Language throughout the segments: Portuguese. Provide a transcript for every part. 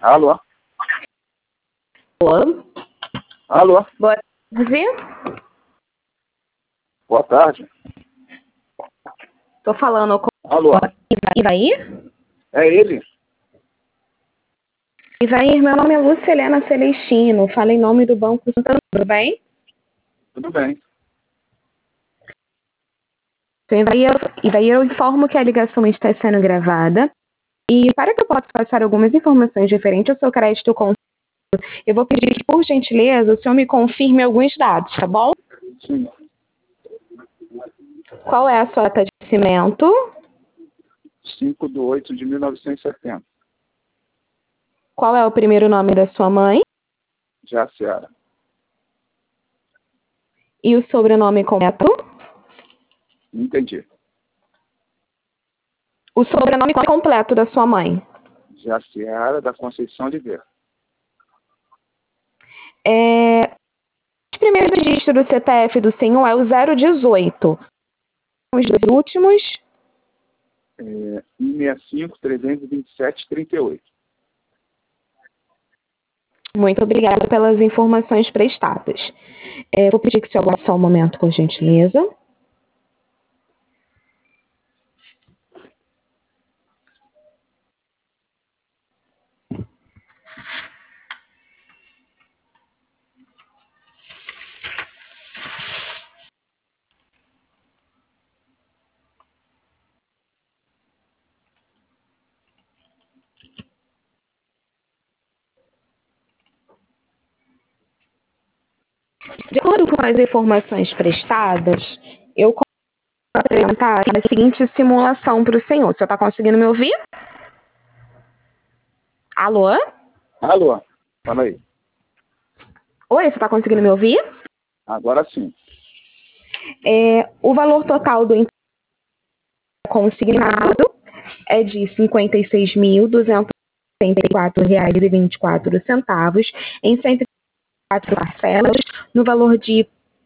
Alô? Alô? Alô? Boa tarde. Boa tarde. Tô falando com Alô? Ivair? É ele? Ivair, meu nome é Lúcia Helena Celestino. Falo em nome do Banco Santander, tudo bem? Tudo bem. Ivair, eu informo que a ligação está sendo gravada. E para que eu possa passar algumas informações referentes ao seu crédito consumo, eu vou pedir que, por gentileza, o senhor me confirme alguns dados, tá bom? Sim. Qual é a sua data de nascimento? 5/8/1970. Qual é o primeiro nome da sua mãe? Jaciara. E o sobrenome completo? Entendi. O sobrenome completo da sua mãe. Jaciara da Conceição Oliveira. O primeiro registro do CPF do senhor é o 018. Os dois últimos? 165-327-38. Muito obrigada pelas informações prestadas. Vou pedir que o senhor aguarde só um momento, por gentileza. De acordo com as informações prestadas, eu vou apresentar a seguinte simulação para o senhor. O senhor está conseguindo me ouvir? Alô? Alô? Fala aí. Oi, você está conseguindo me ouvir? Agora sim. O valor total do consignado é de R$ 56.274,24 em 104 parcelas, no valor de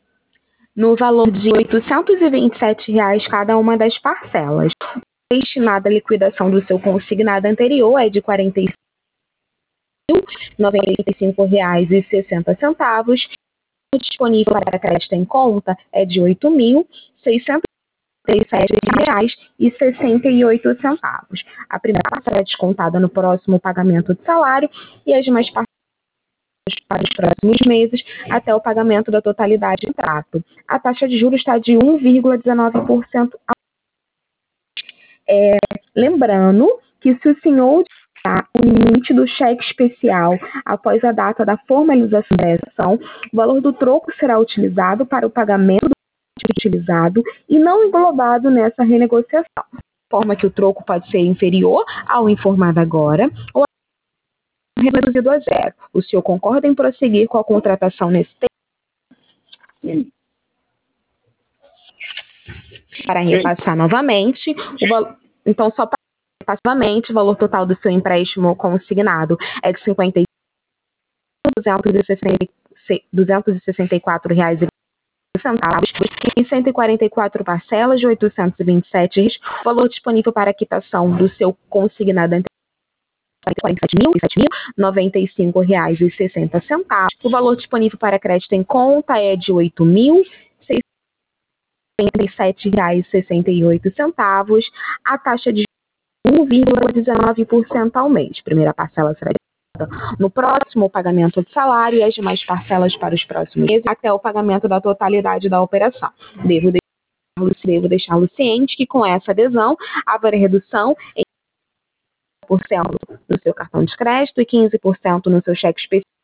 R$ 827 cada uma das parcelas. O destinado à liquidação do seu consignado anterior é de R$ 45.095,60. O disponível para crédito em conta é de R$ 8.637,68. A primeira parcela é descontada no próximo pagamento de salário e as demais parcelas para os próximos meses até o pagamento da totalidade em trato. A taxa de juros está de 1,19%. Lembrando que se o senhor utilizar o limite do cheque especial após a data da formalização da ação, o valor do troco será utilizado para o pagamento do utilizado e não englobado nessa renegociação, de forma que o troco pode ser inferior ao informado agora ou reduzido a zero. O senhor concorda em prosseguir com a contratação nesse tempo? Sim. Para repassar novamente, então só para repassar novamente, o valor total do seu empréstimo consignado é de R$ 50.264,20 em 144 parcelas de R$ 827. O valor disponível para quitação do seu consignado anterior é R$ 47.095,60. O valor disponível para crédito em conta é de R$ 8.637,68. A taxa de 1,19% ao mês. Primeira parcela será no próximo pagamento de salário e as demais parcelas para os próximos meses até o pagamento da totalidade da operação. Devo deixá-lo ciente que com essa adesão haverá redução em 15% no seu cartão de crédito e 15% no seu cheque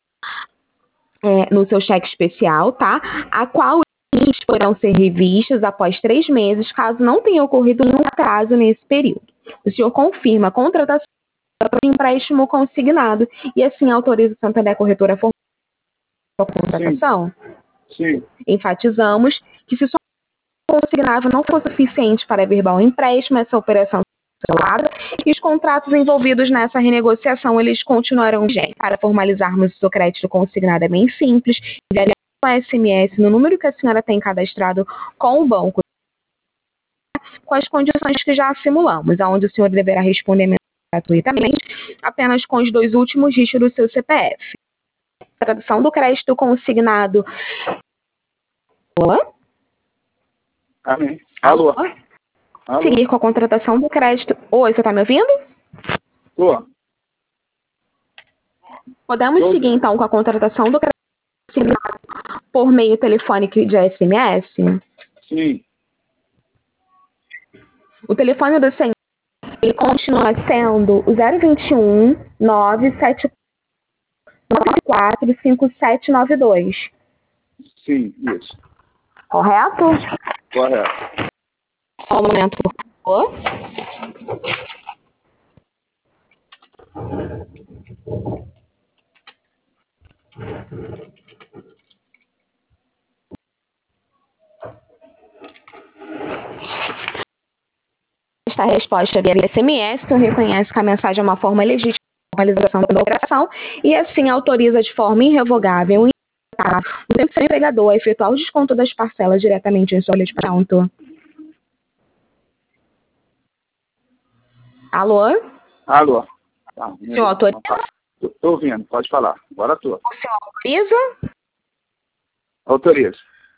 especial, tá? A qual os limites poderão ser revistos após 3 meses, caso não tenha ocorrido nenhum atraso nesse período. O senhor confirma a contratação do empréstimo consignado e assim autoriza o Santander Corretora a formar a contratação? Sim. Enfatizamos que se o consignado não for suficiente para averbar o empréstimo, essa operação cancelada e os contratos envolvidos nessa renegociação eles continuarão vigentes. Para formalizarmos o seu crédito consignado é bem simples, enviaremos um SMS no número que a senhora tem cadastrado com o banco, com as condições que já simulamos, aonde o senhor deverá responder gratuitamente, apenas com os 2 últimos dígitos do seu CPF. Tradução do crédito consignado. Olá? Amém. Alô? Alô? Seguir com a contratação do crédito. Oi, você está me ouvindo? Tô. Podemos seguir, então, com a contratação do crédito consignado por meio telefônico e de SMS? Sim. O telefone do senhor ele continua sendo o 021 974 5792. Sim, isso. Correto? Correto. Só um momento, por favor. Esta resposta via SMS, então reconhece que a mensagem é uma forma legítima de formalização da operação e assim autoriza de forma irrevogável o seu empregador a efetuar o desconto das parcelas diretamente em sua folha de pagamento. Alô? Alô? Tá, O senhor autoriza? Tô ouvindo, pode falar. Agora tô. O senhor autoriza? Autoriza.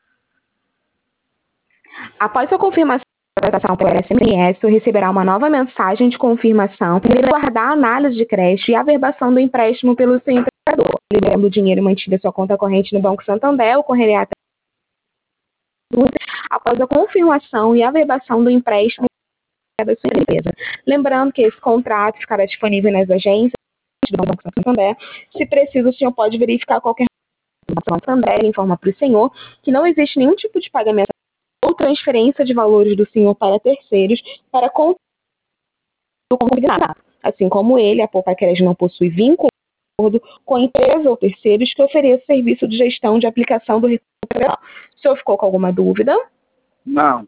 Após a confirmação da contratação por SMS, você receberá uma nova mensagem de confirmação e guardar a análise de crédito e a averbação do empréstimo pelo seu empregador. Liberando o dinheiro mantido em sua conta corrente no Banco Santander, ocorrerá até após a confirmação e averbação do empréstimo da sua empresa. Lembrando que esse contrato ficará disponível nas agências do Banco Santander. Se preciso, o senhor pode verificar qualquer informação do Santander e informa para o senhor que não existe nenhum tipo de pagamento ou transferência de valores do senhor para terceiros para conta do consignado. Assim como ele, a Poupa Crédito não possui vínculo com empresa ou terceiros que ofereçam serviço de gestão de aplicação do recurso federal. O senhor ficou com alguma dúvida? Não.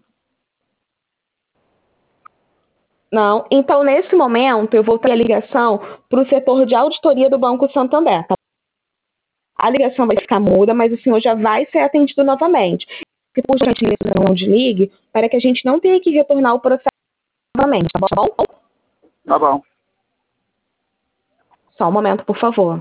Não. Então, nesse momento, eu vou ter a ligação para o setor de auditoria do Banco Santander. Tá? A ligação vai ficar muda, mas o senhor já vai ser atendido novamente. Se por gentileza não desligue, para que a gente não tenha que retornar o processo novamente, tá bom? Tá bom. Só um momento, por favor.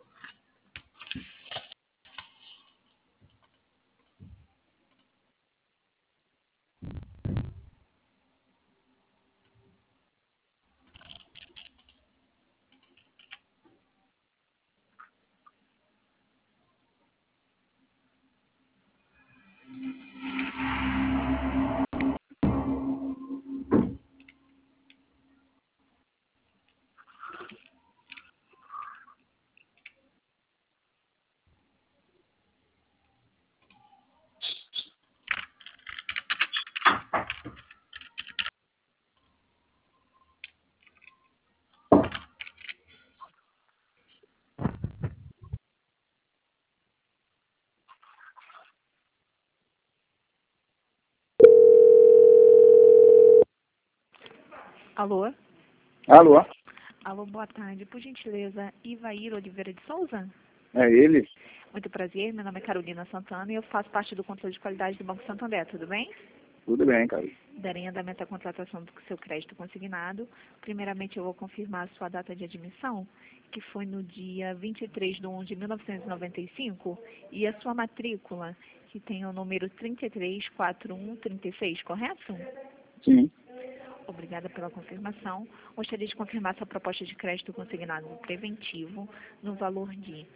Alô? Alô? Alô, boa tarde. Por gentileza, Ivair Oliveira de Souza? É ele? Muito prazer, meu nome é Carolina Santana e eu faço parte do controle de qualidade do Banco Santander, tudo bem? Tudo bem, cara. Darei andamento à contratação do seu crédito consignado. Primeiramente, eu vou confirmar a sua data de admissão, que foi no dia 23/1/1995, e a sua matrícula, que tem o número 334136, correto? Sim. Obrigada pela confirmação. Gostaria de confirmar sua proposta de crédito consignado preventivo no valor de R$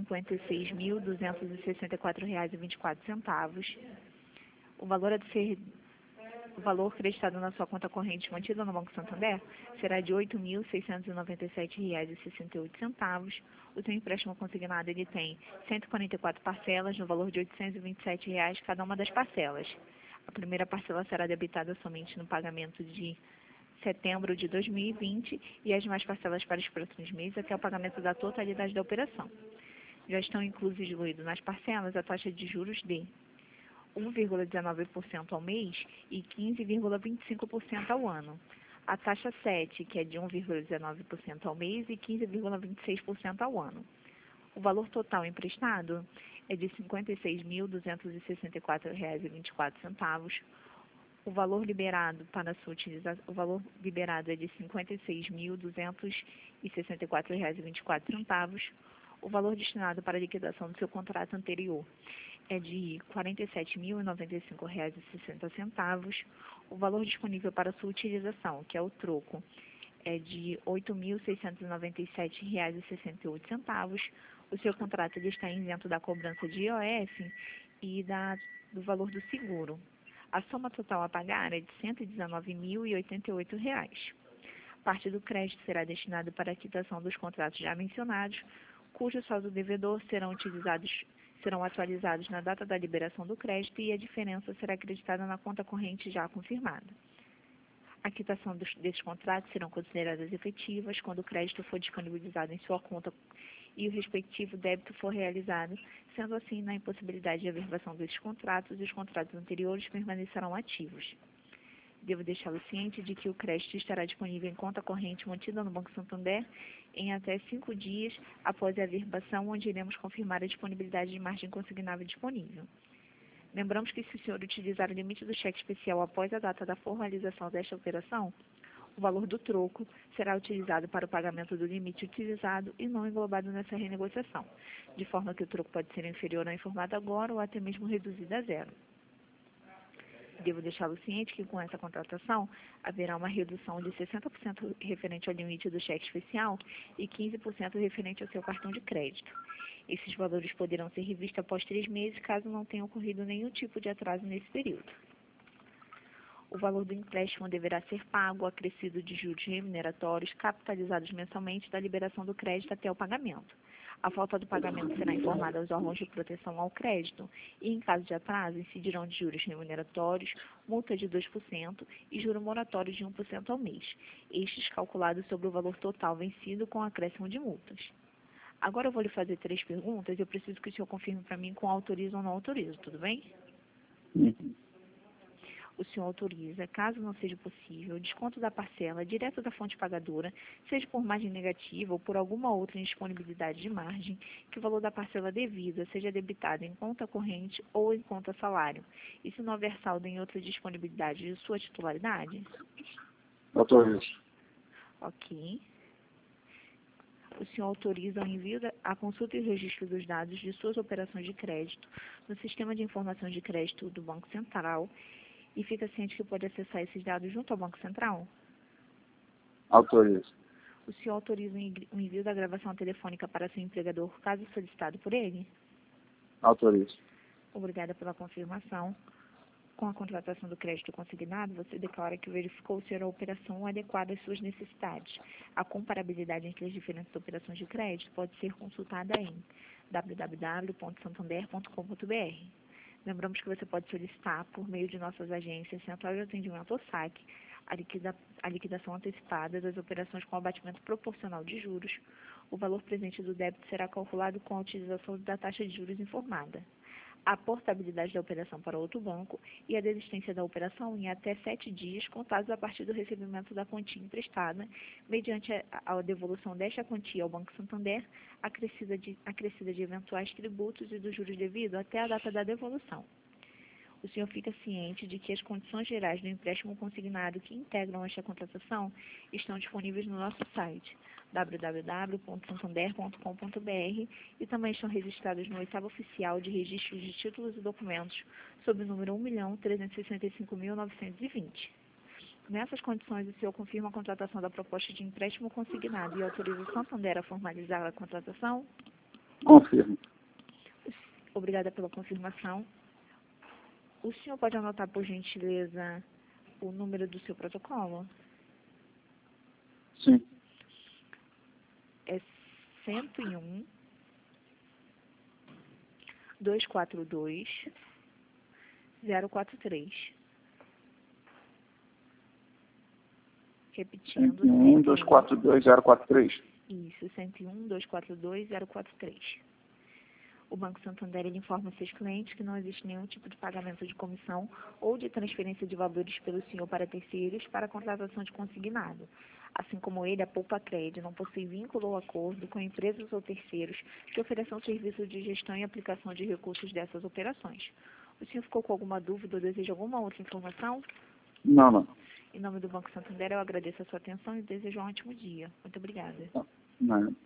56.264,24. O valor creditado na sua conta corrente mantida no Banco Santander será de R$ 8.697,68. O seu empréstimo consignado ele tem 144 parcelas no valor de R$ 827 cada uma das parcelas. A primeira parcela será debitada somente no pagamento de setembro de 2020 e as demais parcelas para os próximos meses até o pagamento da totalidade da operação. Já estão incluídos nas parcelas a taxa de juros de 1,19% ao mês e 15,25% ao ano. A taxa 7, que é de 1,19% ao mês e 15,26% ao ano. O valor total emprestado é de R$ 56.264,24. O valor liberado para sua utilização, o valor liberado é de R$ 56.264,24. O valor destinado para a liquidação do seu contrato anterior é de R$ 47.095,60. O valor disponível para sua utilização, que é o troco, é de R$ 8.697,68. O seu contrato ele está isento da cobrança de IOF e do valor do seguro. A soma total a pagar é de R$ 119.088. Parte do crédito será destinado para a quitação dos contratos já mencionados, cujo saldo devedor serão atualizados na data da liberação do crédito e a diferença será acreditada na conta corrente já confirmada. A quitação desses contratos serão consideradas efetivas quando o crédito for disponibilizado em sua conta e o respectivo débito for realizado, sendo assim, na impossibilidade de averbação desses contratos, os contratos anteriores permanecerão ativos. Devo deixá-lo ciente de que o crédito estará disponível em conta corrente mantida no Banco Santander em até 5 dias após a averbação, onde iremos confirmar a disponibilidade de margem consignável disponível. Lembramos que se o senhor utilizar o limite do cheque especial após a data da formalização desta operação, o valor do troco será utilizado para o pagamento do limite utilizado e não englobado nessa renegociação, de forma que o troco pode ser inferior ao informado agora ou até mesmo reduzido a zero. Devo deixá-lo ciente que com essa contratação haverá uma redução de 60% referente ao limite do cheque especial e 15% referente ao seu cartão de crédito. Esses valores poderão ser revistos após 3 meses, caso não tenha ocorrido nenhum tipo de atraso nesse período. O valor do empréstimo deverá ser pago, acrescido de juros remuneratórios, capitalizados mensalmente da liberação do crédito até o pagamento. A falta do pagamento será informada aos órgãos de proteção ao crédito e, em caso de atraso, incidirão de juros remuneratórios, multa de 2% e juro moratório de 1% ao mês, estes calculados sobre o valor total vencido com acréscimo de multas. Agora eu vou lhe fazer 3 perguntas e eu preciso que o senhor confirme para mim com autoriza ou não autoriza, tudo bem? O senhor autoriza, caso não seja possível, o desconto da parcela direto da fonte pagadora, seja por margem negativa ou por alguma outra indisponibilidade de margem, que o valor da parcela devida seja debitado em conta corrente ou em conta salário, e se não houver saldo em outra disponibilidade de sua titularidade? Autorizo. Ok. O senhor autoriza o envio a consulta e o registro dos dados de suas operações de crédito no Sistema de Informações de Crédito do Banco Central e fica ciente que pode acessar esses dados junto ao Banco Central? Autorizo. O senhor autoriza o envio da gravação telefônica para seu empregador, caso solicitado por ele? Autorizo. Obrigada pela confirmação. Com a contratação do crédito consignado, você declara que verificou ser a operação adequada às suas necessidades. A comparabilidade entre as diferentes operações de crédito pode ser consultada em www.santander.com.br. Lembramos que você pode solicitar, por meio de nossas agências, Central de Atendimento ou SAC, a liquidação antecipada das operações com abatimento proporcional de juros. O valor presente do débito será calculado com a utilização da taxa de juros informada. A portabilidade da operação para outro banco e a desistência da operação em até 7 dias, contados a partir do recebimento da quantia emprestada, mediante a devolução desta quantia ao Banco Santander, acrescida de eventuais tributos e dos juros devidos até a data da devolução. O senhor fica ciente de que as condições gerais do empréstimo consignado que integram esta contratação estão disponíveis no nosso site www.santander.com.br e também estão registradas no 8º Oficial de Registros de Títulos e Documentos, sob o número 1.365.920. Nessas condições, o senhor confirma a contratação da proposta de empréstimo consignado e autoriza o Santander a formalizar a contratação? Confirmo. Obrigada pela confirmação. O senhor pode anotar, por gentileza, o número do seu protocolo? Sim. É 101 242 043. Repetindo. 101 242 043. Isso, 101 242 043. O Banco Santander ele informa seus clientes que não existe nenhum tipo de pagamento de comissão ou de transferência de valores pelo senhor para terceiros para a contratação de consignado. Assim como ele, a Poupa Cred não possui vínculo ou acordo com empresas ou terceiros que ofereçam serviço de gestão e aplicação de recursos dessas operações. O senhor ficou com alguma dúvida ou deseja alguma outra informação? Não, não. Em nome do Banco Santander, eu agradeço a sua atenção e desejo um ótimo dia. Muito obrigada. Não.